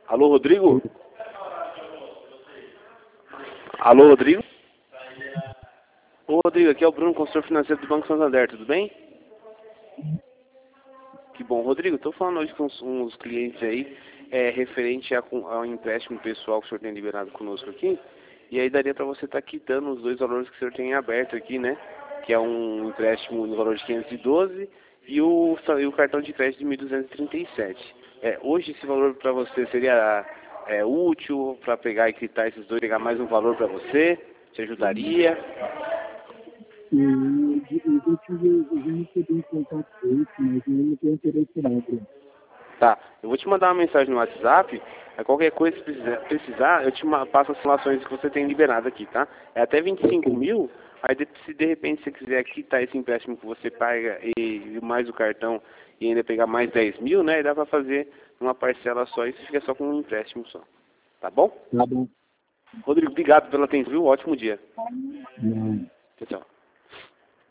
Alô, Rodrigo? Alô, Rodrigo? Ô, Rodrigo, aqui é o Bruno, consultor financeiro do Banco Santander, tudo bem? Que bom. Rodrigo, estou falando hoje com uns clientes aí, referente ao empréstimo pessoal que o senhor tem liberado conosco aqui, e aí daria para você estar quitando os dois valores que o senhor tem aberto aqui, né? Que é um empréstimo no valor de 512 e o cartão de crédito de 1.237. Hoje esse valor para você seria útil para pegar e quitar esses dois, pegar mais um valor para você? Te ajudaria? Eu já recebi um contato desse, mas eu não tenho interesse não. Tá, eu vou te mandar uma mensagem no WhatsApp, qualquer coisa que precisar, eu te passo as relações que você tem liberado aqui, tá? É até 25 mil, aí se de repente você quiser quitar esse empréstimo que você paga e mais o cartão e ainda pegar mais 10 mil, né? Dá pra fazer uma parcela só e você fica só com um empréstimo só. Tá bom? Tá bom. Rodrigo, obrigado pela atenção, viu? Ótimo dia. Não. Tchau, tchau.